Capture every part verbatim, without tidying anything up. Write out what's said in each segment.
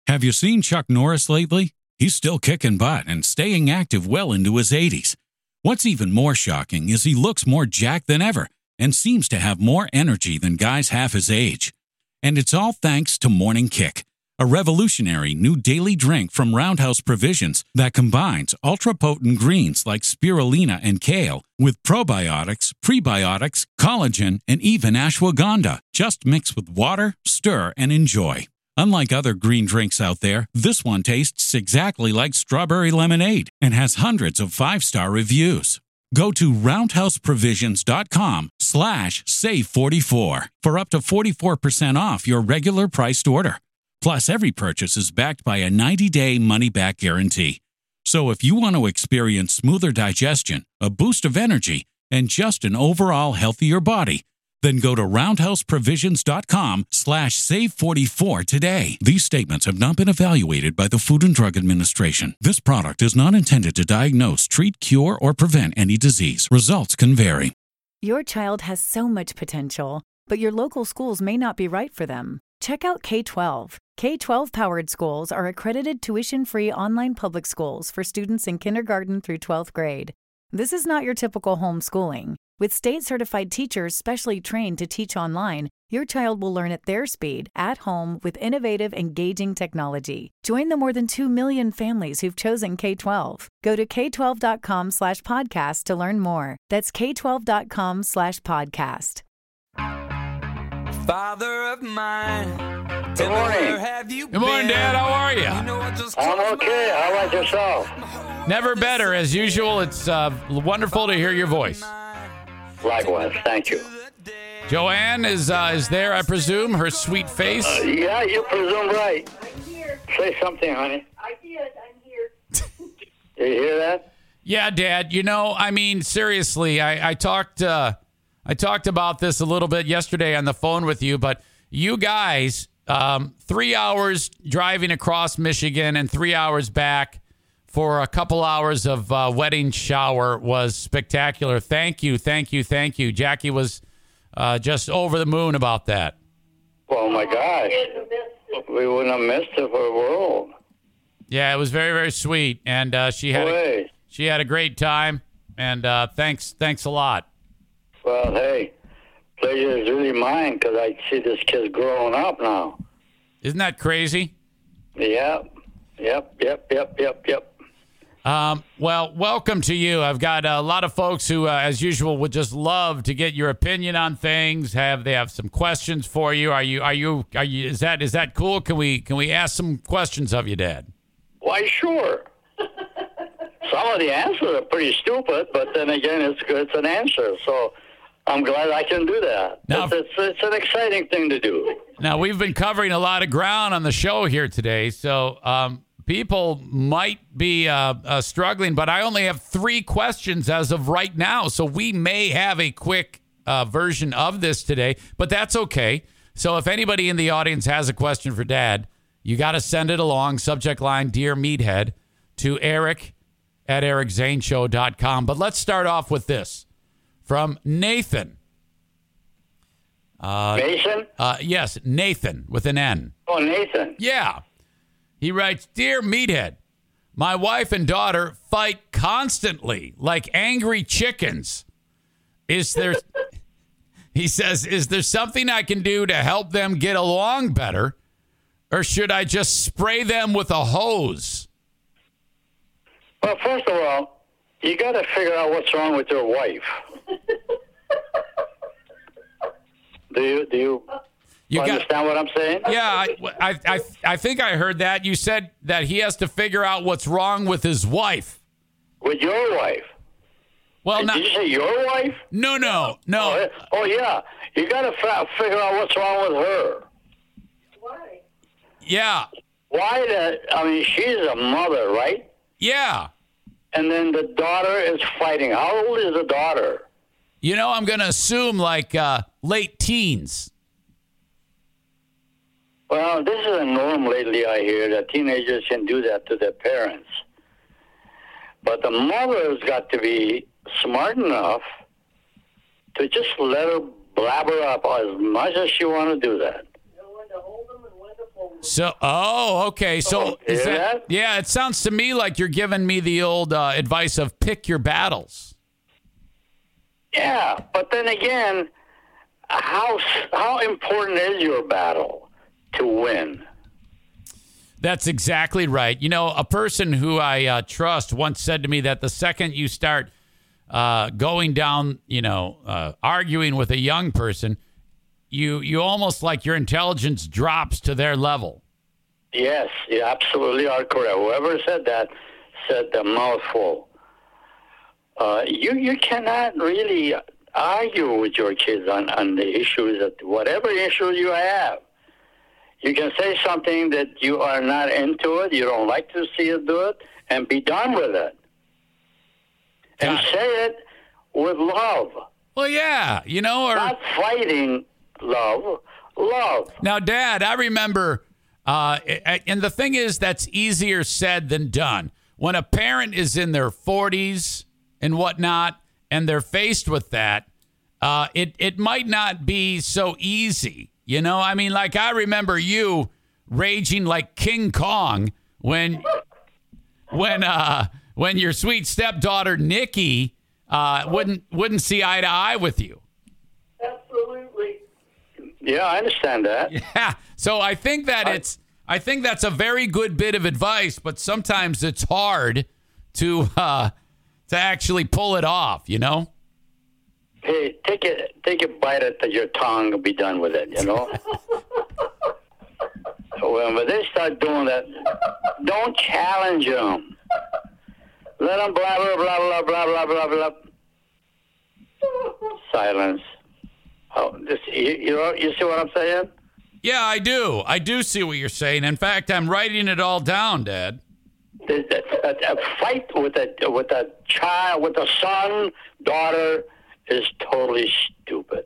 Have you seen Chuck Norris lately? He's still kicking butt and staying active well into his eighties. What's even more shocking is he looks more jacked than ever and seems to have more energy than guys half his age. And it's all thanks to Morning Kick, a revolutionary new daily drink from Roundhouse Provisions that combines ultra-potent greens like spirulina and kale with probiotics, prebiotics, collagen, and even ashwagandha. Just mix with water, stir, and enjoy. Unlike other green drinks out there, this one tastes exactly like strawberry lemonade and has hundreds of five-star reviews. Go to roundhouseprovisions.com slash save44 for up to forty-four percent off your regular priced order. Plus, every purchase is backed by a ninety-day money-back guarantee. So if you want to experience smoother digestion, a boost of energy, and just an overall healthier body, then go to roundhouseprovisions.com slash save44 today. These statements have not been evaluated by the Food and Drug Administration. This product is not intended to diagnose, treat, cure, or prevent any disease. Results can vary. Your child has so much potential, but your local schools may not be right for them. Check out K twelve. K twelve-powered schools are accredited tuition-free online public schools for students in kindergarten through twelfth grade. This is not your typical homeschooling. With state-certified teachers specially trained to teach online, your child will learn at their speed, at home, with innovative, engaging technology. Join the more than two million families who've chosen K twelve. Go to k twelve dot com slash podcast to learn more. That's k twelve dot com slash podcast. Father of mine. Good morning. Have you Good morning, been? Dad. How are you? You know, I just I'm closed okay. my How about yourself? Never better. As usual, it's uh, wonderful to hear your voice. Likewise. Thank you. Joanne is uh, is there, I presume, her sweet face. Uh, yeah, you presume right. Say something, honey. I did. I'm here. You hear that? Yeah, Dad. You know, I mean, seriously, I, I talked uh, I talked about this a little bit yesterday on the phone with you, but you guys, um, three hours driving across Michigan and three hours back for a couple hours of uh, wedding shower was spectacular. Thank you, thank you, thank you. Jackie was uh, just over the moon about that. Oh, my gosh. We wouldn't have missed it for the world. Yeah, it was very, very sweet, and uh, she had a, Boy. she had a great time. And uh, thanks, thanks a lot. Well, hey, pleasure is really mine because I see this kid growing up now. Isn't that crazy? Yep, yep, yep, yep, yep, yep. Um, well, welcome to you. I've got a lot of folks who, uh, as usual, would just love to get your opinion on things. Have they have some questions for you? Are you, are you, are you? Is that is that cool? Can we can we ask some questions of you, Dad? Why, sure. Some of the answers are pretty stupid, but then again, it's it's an answer. So I'm glad I can do that. Now, it's, it's, it's an exciting thing to do. Now, we've been covering a lot of ground on the show here today, so um, people might be uh, uh, struggling, but I only have three questions as of right now, so we may have a quick uh, version of this today, but that's okay. So if anybody in the audience has a question for Dad, you got to send it along, subject line, Dear Meathead, to Eric at eric zane show dot com. But let's start off with this from Nathan. Uh, Mason? uh, yes, Nathan with an N. Oh, Nathan. Yeah. He writes, Dear Meathead, my wife and daughter fight constantly like angry chickens. Is there, he says, is there something I can do to help them get along better? Or should I just spray them with a hose? Well, first of all, you got to figure out what's wrong with your wife. do you do you, You got- understand what I'm saying? Yeah, I, I, I, I think I heard that. You said that he has to figure out what's wrong with his wife. With your wife. Well, Did not, you say your wife? no, no, Oh, no. eh, oh yeah. You got to fa- figure out what's wrong with her. Why? Yeah, Why that? I mean, she's a mother, right? yeah. And then the daughter is fighting. How old is the daughter? You know, I'm going to assume like uh, late teens. Well, this is a norm lately, I hear, that teenagers can do that to their parents. But the mother's got to be smart enough to just let her blabber up as much as she want to do that. Know when to hold them and when to pull So, oh, okay. So, is Hear that, that? yeah, it sounds to me like you're giving me the old uh, advice of pick your battles. Yeah, but then again, how how important is your battle to win? That's exactly right. You know, a person who I uh, trust once said to me that the second you start uh, going down, you know, uh, arguing with a young person, you you almost like your intelligence drops to their level. Yes, you absolutely are correct. Whoever said that said a mouthful. Uh, you you cannot really argue with your kids on, on the issues that whatever issues you have. You can say something that you are not into it, you don't like to see it do it, and be done with it. And Got it. say it with love. Well, yeah, you know, or Not fighting love, love. now, Dad, I remember, uh, and the thing is, that's easier said than done. When a parent is in their forties and whatnot, and they're faced with that, uh, it it might not be so easy. You know, I mean, like I remember you raging like King Kong when when uh, when your sweet stepdaughter Nikki uh, wouldn't wouldn't see eye to eye with you. Absolutely. Yeah, I understand that. Yeah. So I think that it's I think that's a very good bit of advice, but sometimes it's hard to uh, to actually pull it off. You know. Hey, take a take a bite at your tongue and be done with it. You know. When when they start doing that, don't challenge them. Let them blah blah blah blah blah blah blah blah. Silence. Oh, this you, you know you see what I'm saying? Yeah, I do. I do see what you're saying. In fact, I'm writing it all down, Dad. A, a, a fight with a with a child, with a son, daughter, is totally stupid.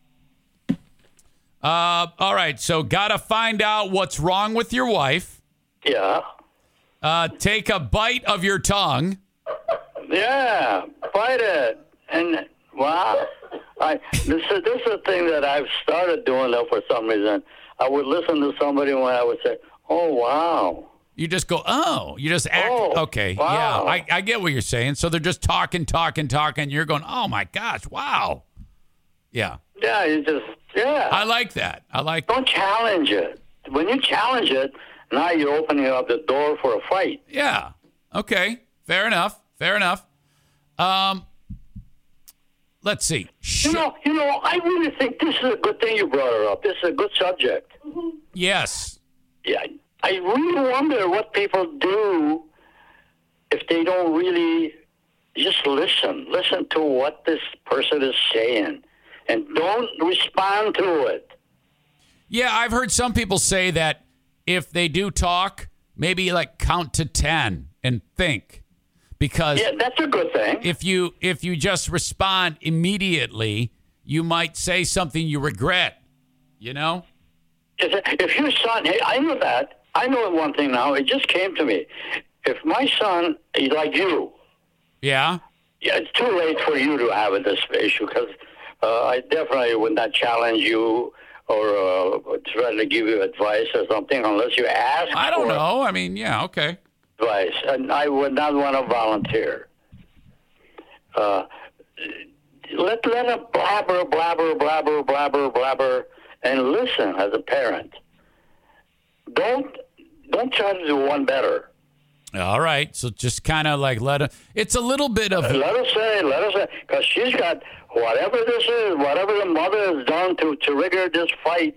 Uh, all right. So, gotta find out what's wrong with your wife. Yeah, Uh, take a bite of your tongue. yeah, fight it. And wow, I this is this is a thing that I've started doing though for some reason. I would listen to somebody when I would say, "Oh wow." You just go, oh, you just act. Oh, okay. wow. Yeah, I, I get what you're saying. So they're just talking, talking, talking. You're going, oh my gosh, wow. Yeah. Yeah, you just yeah. I like that. I like Don't challenge it. When you challenge it, now you're opening up the door for a fight. Yeah. Okay. Fair enough. Fair enough. Um, let's see. Sh- You know, you know, I really think this is a good thing you brought her up. This is a good subject. yes. Yeah, I really wonder what people do if they don't really just listen. Listen to what this person is saying and don't respond to it. Yeah, I've heard some people say that if they do talk, maybe like count to ten and think. Because Yeah, that's a good thing. if you if you just respond immediately, you might say something you regret, you know? If, if your son, hey, I know that. I know one thing now. It just came to me. If my son is like you, Yeah. yeah, it's too late for you to have this issue because uh, I definitely would not challenge you or uh, try to give you advice or something unless you ask I don't for know. I mean, yeah, okay. advice. And I would not want to volunteer. Uh, let let her blabber, blabber, blabber, blabber, blabber, and listen as a parent. Don't don't try to do one better. All right. So just kind of like let it. It's a little bit of. Let her say, let her say, because she's got whatever this is, whatever the mother has done to trigger this fight.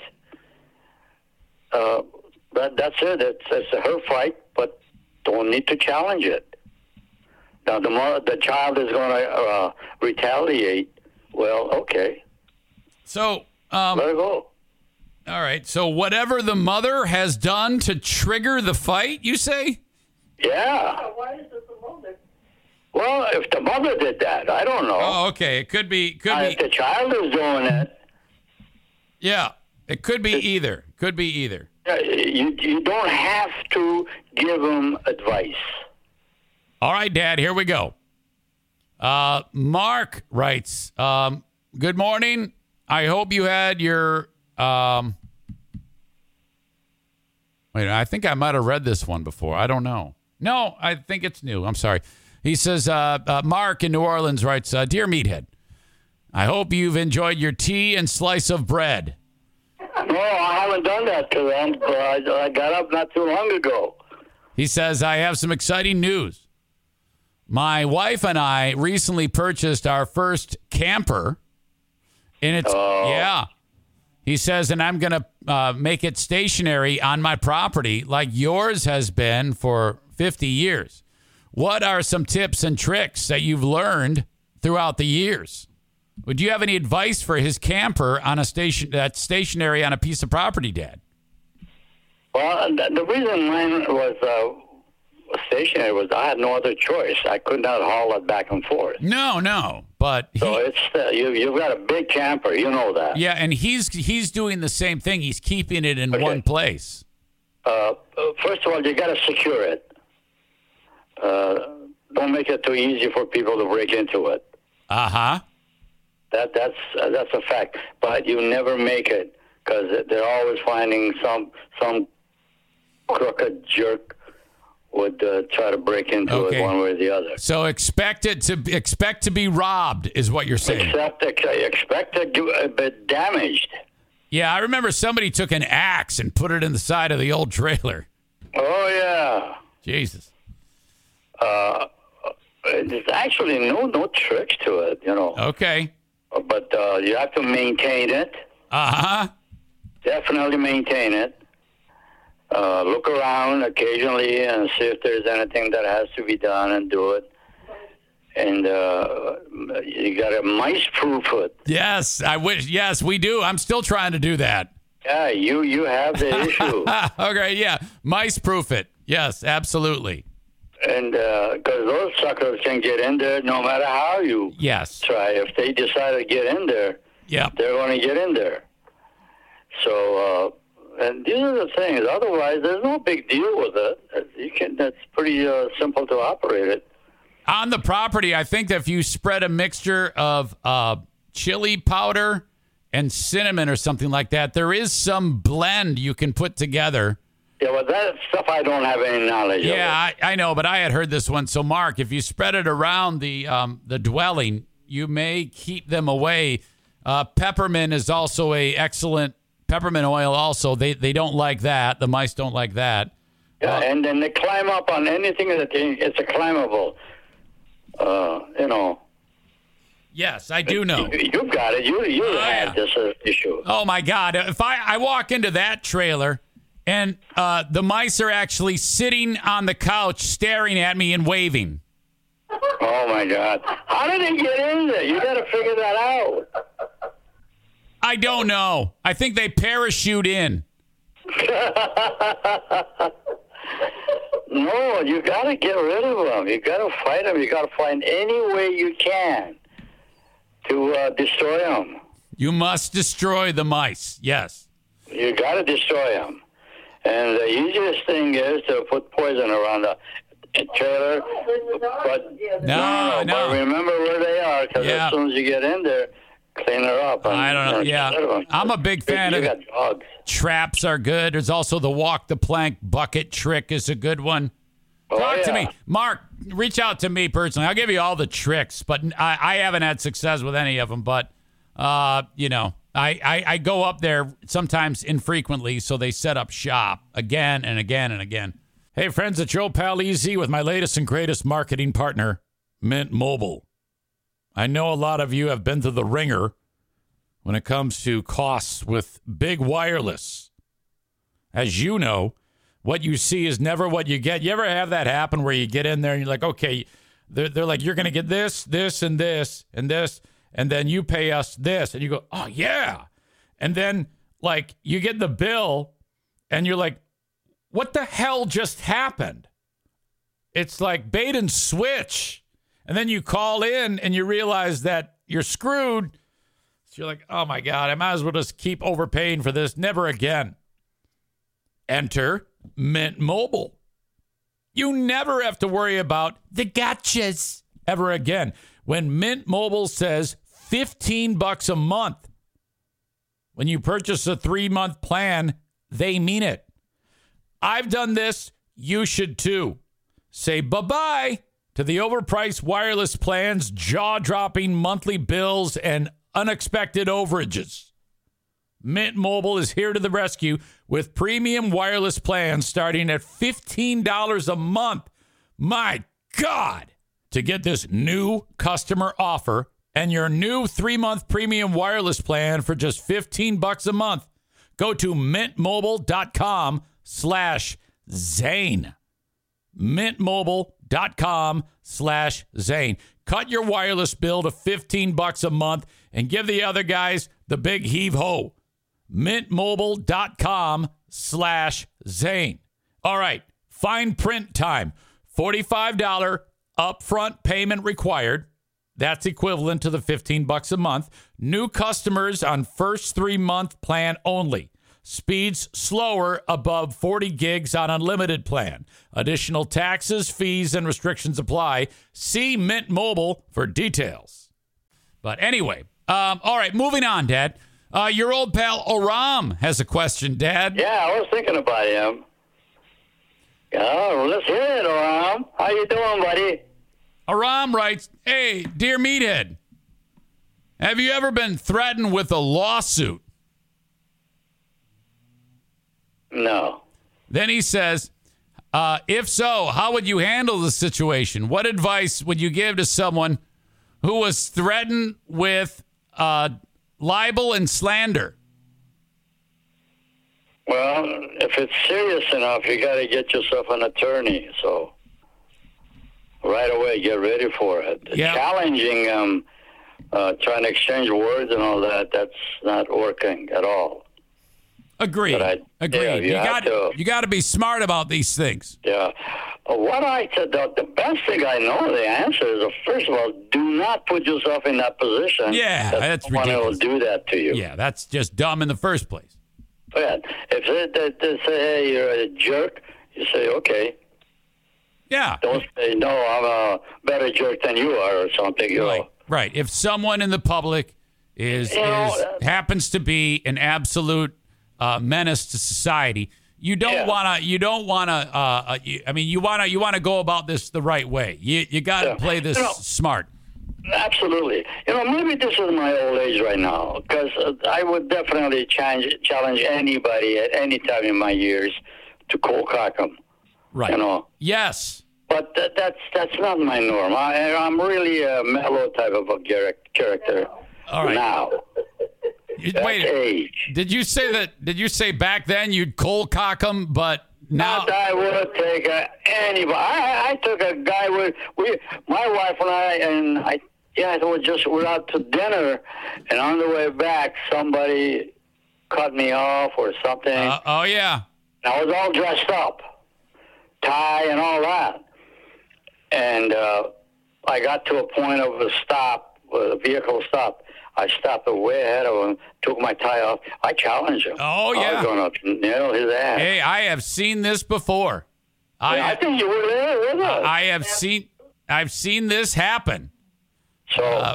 Uh, that that's it. It's, it's her fight, but don't need to challenge it. Now the mother, the child is going to uh, retaliate. Well, okay, So, um, let her go. all right. So whatever the mother has done to trigger the fight, you say? Yeah. Why is it the moment? Well, if the mother did that, I don't know. Oh, okay. It could be. Could Uh, be. if the child is doing it, Yeah. It could be either. Could be either. uh, you you don't have to give them advice. All right, Dad, here we go. Uh, Mark writes, um, good morning. I hope you had your um, Wait, I think I might have read this one before. I don't know. No, I think it's new. I'm sorry. He says, uh, uh, Mark in New Orleans writes, uh, Dear Meathead, I hope you've enjoyed your tea and slice of bread. No, I haven't done that to them. But I, I got up not too long ago. He says, I have some exciting news. My wife and I recently purchased our first camper. And it's, Oh. yeah. He says, and I'm going to uh, make it stationary on my property like yours has been for fifty years. What are some tips and tricks that you've learned throughout the years? Would you have any advice for his camper on a station that's stationary on a piece of property, Dad? Well, the, the reason mine was uh, stationary was I had no other choice. I could not haul it back and forth. No, no, but he, So it's uh, you. You've got a big camper. You know that. yeah, and he's he's doing the same thing. He's keeping it in Okay. one place. Uh, uh, first of all, you got to secure it. Uh, don't make it too easy for people to break into it. Uh huh. That that's uh, that's a fact. But you never make it because they're always finding some some crooked jerk would uh, try to break into Okay. it one way or the other. So expect it to expect to be robbed, is what you're saying. Except expect to do a bit damaged. Yeah, I remember somebody took an axe and put it in the side of the old trailer. Oh yeah. Jesus. Uh, there's actually no no tricks to it, you know. Okay. But uh, you have to maintain it. Uh huh. Definitely maintain it. Uh, look around occasionally and see if there's anything that has to be done and do it. And uh, you got to mice-proof it. Yes, I wish. Yes, we do. I'm still trying to do that. Yeah, you you have the issue. Okay, yeah, mice proof it. Yes, absolutely. And because those suckers can get in there no matter how you Yes. try. If they decide to get in there, Yeah. they're going to get in there. So, uh, and these are the things. Otherwise, there's no big deal with it. You can. That's pretty uh, simple to operate it. On the property, I think that if you spread a mixture of uh, chili powder and cinnamon or something like that, there is some blend you can put together. Yeah, well, that stuff I don't have any knowledge of. Yeah, I, I know, but I had heard this one. So, Mark, if you spread it around the um, the dwelling, you may keep them away. Uh, peppermint is also a excellent peppermint oil. Also, they they don't like that. The mice don't like that. Yeah, Uh, and then they climb up on anything that they, it's a climbable. Uh, you know. Yes, I do know. You, you've got it. You you Oh, had yeah. this uh, issue. Oh my God! If I I walk into that trailer and uh, the mice are actually sitting on the couch, staring at me and waving. Oh my God! How did they get in there? You got to figure that out. I don't know. I think they parachute in. No, you got to get rid of them. You got to fight them. You got to find any way you can to uh, destroy them. You must destroy the mice. Yes. You got to destroy them. And the easiest thing is to put poison around the trailer. But No, But no. remember where they are, because Yeah. as soon as you get in there, clean her up. And, I don't know. and Yeah. get rid of 'em. I'm a big fan you of got dogs. traps are good. There's also the walk the plank bucket trick is a good one. Oh, Talk to yeah. me. Mark, reach out to me personally. I'll give you all the tricks, but I, I haven't had success with any of them. But, uh, you know, I, I, I go up there sometimes infrequently, so they set up shop again and again and again. Hey, friends, it's Joe Palizzi with my latest and greatest marketing partner, Mint Mobile. I know a lot of you have been to the ringer when it comes to costs with big wireless. As you know, what you see is never what you get. You ever have that happen where you get in there and you're like, okay, they're, they're like, you're going to get this, this, and this, and this, and then you pay us this. And you go, oh, yeah. And then, like, you get the bill and you're like, what the hell just happened? It's like bait and switch. And then you call in and you realize that you're screwed. So you're like, oh, my God, I might as well just keep overpaying for this. Never again. Enter Mint Mobile. You never have to worry about the gotchas ever again. When Mint Mobile says fifteen bucks a month, when you purchase a three-month plan, they mean it. I've done this. You should too. Say bye-bye to the overpriced wireless plans, jaw-dropping monthly bills, and unexpected overages. Mint Mobile is here to the rescue with premium wireless plans starting at fifteen dollars a month. My God! To get this new customer offer and your new three-month premium wireless plan for just fifteen bucks a month, go to mintmobile.com slash Zane. mintmobile.com slash Zane. Cut your wireless bill to fifteen bucks a month and give the other guys the big heave-ho. mintmobile.com slash Zane. All right, fine print time. forty-five dollars upfront payment required. That's equivalent to the fifteen bucks a month. New customers on first three-month plan only. Speeds slower above forty gigs on unlimited plan. Additional taxes, fees, and restrictions apply. See Mint Mobile for details. But anyway, um, all right, moving on, Dad. Uh, your old pal Aram has a question, Dad. Yeah, I was thinking about him. Yeah, well, let's hear it, Aram. How you doing, buddy? Aram writes, hey, dear Meathead, have you ever been threatened with a lawsuit? No. Then he says, uh, if so, how would you handle the situation? What advice would you give to someone who was threatened with uh, libel and slander? Well, if it's serious enough, you got to get yourself an attorney. So right away, get ready for it. Yep. Challenging um, uh, trying to exchange words and all that, that's not working at all. Agreed. But I- Agreed. yeah, you you got have to- you got to be smart about these things. Yeah. Uh, What I said, the, the best thing I know the answer is, uh, first of all, do not put yourself in that position. Yeah, that that's someone ridiculous. will do that to you. Yeah, that's just dumb in the first place. Yeah. If they, they, they say, hey, you're a jerk, you say, okay. Yeah. Don't say, no, I'm a better jerk than you are or something. You Right. know. Right. If someone in the public is, You know, is uh, happens to be an absolute uh, menace to society, you don't Yeah. want to. You don't want to. Uh, uh, you, I mean, you want to. You want to go about this the right way. You you got to Yeah. play this You know, smart. Absolutely. You know, maybe this is my old age right now, because uh, I would definitely challenge, challenge anybody at any time in my years to cold cock them. Right. You know. Yes. But that, that's that's not my norm. I, I'm really a mellow type of a char- character All right. now. You- That's Wait. age. Did you say that? Did you say back then you'd cold cock them, but now? Not I would take a, anybody. I, I took a guy with we, my wife and I, and I. Yeah, it was just we're out to dinner, and on the way back, somebody cut me off or something. Uh, oh yeah. I was all dressed up, tie and all that. And uh, I got to a point of a stop, a vehicle stop. I stopped way ahead of him, took my tie off. I challenged him. Oh, I yeah. was going to nail his ass. Hey, I have seen this before. I Yeah, I think you were there with us. I have seen I've seen this happen. so, uh,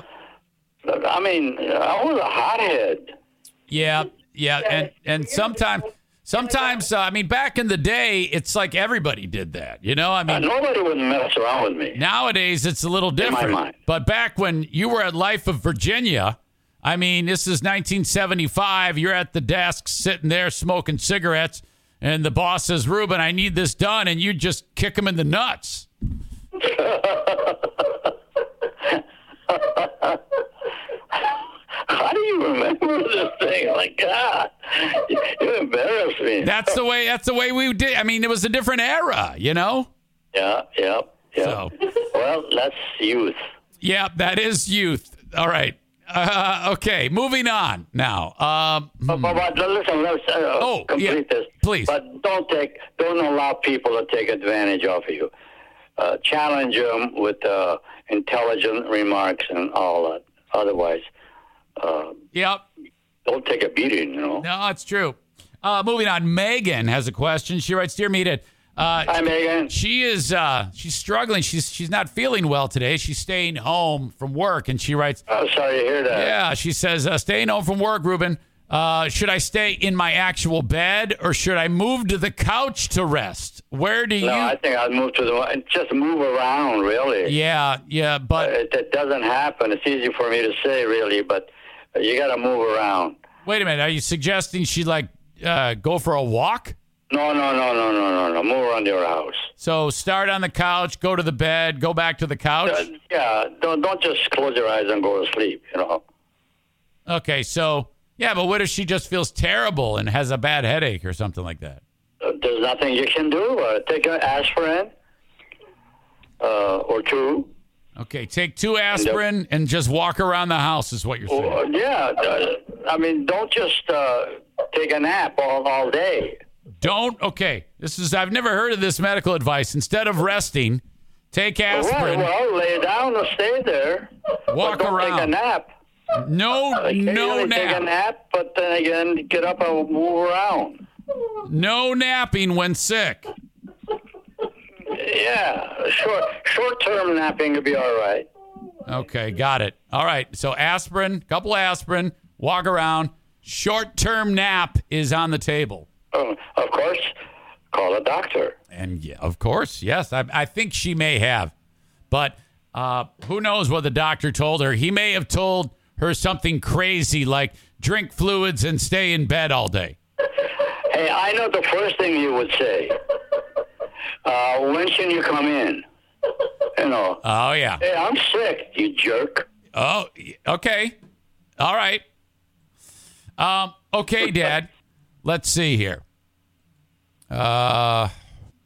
I mean, I was a hothead. Yeah, yeah, and and sometimes sometimes uh, I mean back in the day it's like everybody did that. You know, I Uh, mean nobody would mess around with me. nowadays it's a little my different. mind. But back when you were at Life of Virginia, I mean, this is nineteen seventy-five, you're at the desk sitting there smoking cigarettes and the boss says, "Ruben, I need this done," and you just kick him in the nuts. How do you remember this thing? Like, God, you, you embarrassed me. That's the way. That's the way we did. I mean, it was a different era, you know. Yeah, yeah, yeah. So. Well, that's youth. Yeah, that is youth. All right. Uh, okay, moving on now. Um, But, but, but listen, let's uh, Oh, complete yeah, this. please. But don't take, don't allow people to take advantage of you. Uh, challenge them with uh, intelligent remarks and all that. Otherwise, uh, yep. don't take a beating. You know. No, it's true. Uh, moving on. Megan has a question. She writes, "Dear Meathead, uh, Hi, Megan. she is uh, she's struggling. She's she's not feeling well today. She's staying home from work, and she writes, Oh, sorry to hear that. yeah, she says, uh, staying home from work, Ruben. Uh, should I stay in my actual bed or should I move to the couch to rest? Where do you? No, I think I'd move to the just move around. Really. Yeah, yeah, but Uh, it, it doesn't happen. It's easy for me to say, really, but you got to move around. wait a minute. Are you suggesting she like uh, go for a walk? No, no, no, no, no, no, no. Move around your house. So start on the couch, go to the bed, go back to the couch. Uh, yeah, don't don't just close your eyes and go to sleep. You know. Okay, so yeah, but what if she just feels terrible and has a bad headache or something like that? Uh, there's nothing you can do. Uh, take an aspirin uh, or two. Okay, take two aspirin and just walk around the house is what you're saying. Or, yeah, uh, I mean, don't just uh, take a nap all, all day. Don't. Okay, this is I've never heard of this medical advice. Instead of resting, take aspirin. Well, well, lay down and stay there. Walk but don't around. Take a nap. No, no Occasionally Take a nap. nap, but then again, get up and move around. No napping when sick. Yeah, short short term napping would be all right. Okay, got it. All right, so aspirin, couple aspirin, walk around. Short-term nap is on the table. Um, of course, call a doctor. And yeah, of course, yes, I, I think she may have, but uh, who knows what the doctor told her? He may have told her something crazy like drink fluids and stay in bed all day. Hey, I know the first thing you would say. Uh, when can you come in? You know. Oh yeah. Hey, I'm sick, you jerk. Oh, okay. All right. Um. Okay, Dad. Let's see here. Uh.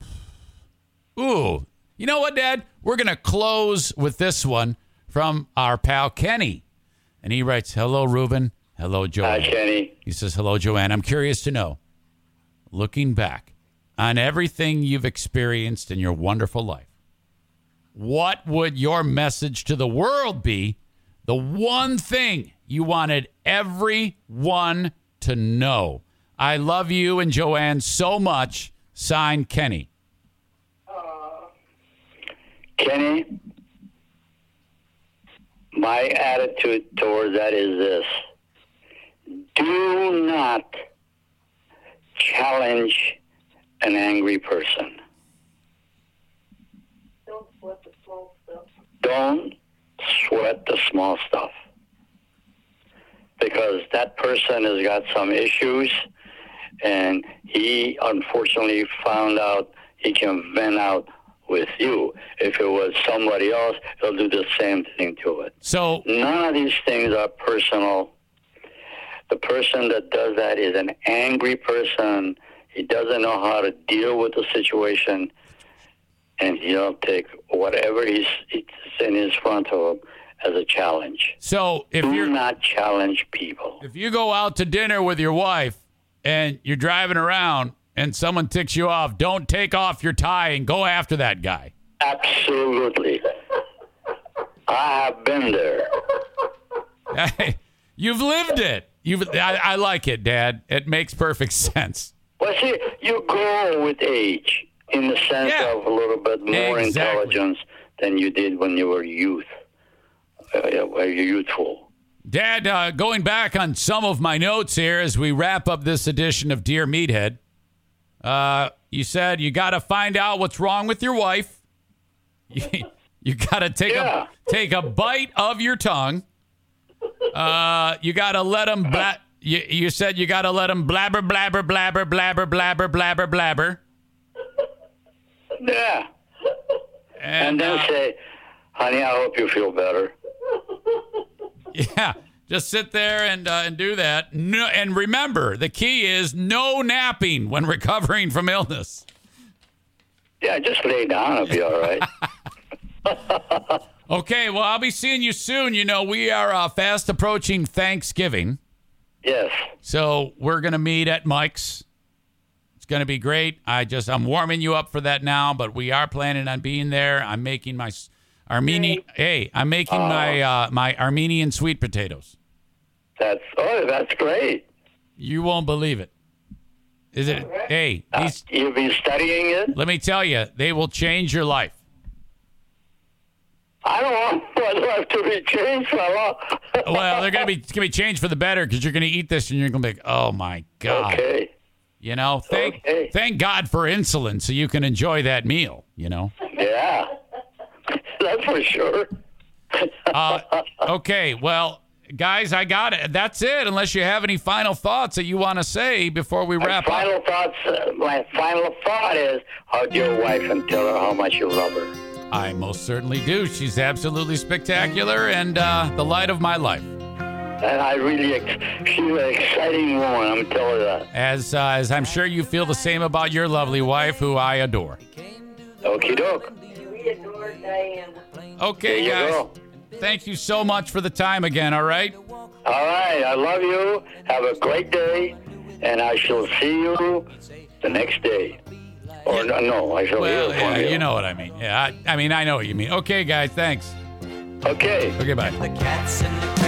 Ooh. You know what, Dad? We're gonna close with this one from our pal Kenny, and he writes, "Hello, Ruben. Hello, Joanne." Hi, Kenny. He says, "Hello, Joanne. I'm curious to know, looking back on everything you've experienced in your wonderful life, what would your message to the world be? The one thing you wanted everyone to know. I love you and Joanne so much." Signed, Kenny. Kenny, my attitude towards that is this. Do not challenge an angry person. Don't sweat the small stuff. Don't sweat the small stuff. Because that person has got some issues, and he unfortunately found out he can vent out with you. If it was somebody else, he'll do the same thing to it. So None of these things are personal. The person that does that is an angry person. He doesn't know how to deal with the situation, and he'll take whatever he's, he's in his front of him as a challenge. so if Do you're not challenge people. if you go out to dinner with your wife and you're driving around and someone ticks you off, don't take off your tie and go after that guy. Absolutely. I have been there. Hey, you've lived it. You've I, I like it, Dad. It makes perfect sense. Well, see, you grow with age in the sense Yeah. of a little bit more Exactly. intelligence than you did when you were youth, uh, when you're youthful. Dad, uh, going back on some of my notes here as we wrap up this edition of Dear Meathead, uh, you said you got to find out what's wrong with your wife. You, you got to take Yeah. a take a bite of your tongue. Uh, you got to let them. Bla- you, you said you got to let them blabber, blabber, blabber, blabber, blabber, blabber, blabber. Yeah. And, And, then uh, say, honey, I hope you feel better. yeah, just sit there and uh, and do that. No, and remember, the key is no napping when recovering from illness. Yeah, just lay down. It'll be all right. Okay, well, I'll be seeing you soon. You know, we are uh, fast approaching Thanksgiving, Yes. so we're going to meet at Mike's. It's going to be great. I just, I'm warming you up for that now, but we are planning on being there. I'm making my s- Armenian, hey, I'm making my uh, my Armenian sweet potatoes. That's, oh, that's great. You won't believe it. Is it? Hey, Uh, these, you've been studying it? let me tell you, they will change your life. I don't want Well, it'll have to be changed, fella. Well, they're gonna be gonna be changed for the better because you're gonna eat this and you're gonna be like, oh my god. Okay. You know, thank Okay. thank God for insulin so you can enjoy that meal. You know. Yeah. That's for sure. Uh, okay, well, guys, I got it. That's it. Unless you have any final thoughts that you want to say before we My wrap final up. thoughts. Uh, my final thought is hug your wife and tell her how much you love her. I most certainly do. She's absolutely spectacular and uh, the light of my life. And I really, ex- she's an exciting woman. I'm telling you that. As uh, as I'm sure you feel the same about your lovely wife, who I adore. Okie doke. We adore Diana. Okay, There you guys. go. Thank you so much for the time again. All right. All right. I love you. Have a great day, and I shall see you the next day. Or no, no I shall Well, hear from yeah, you. you know what I mean. Yeah, I, I mean, I know what you mean. Okay, guys. Thanks. Okay. Okay, bye. The cats and the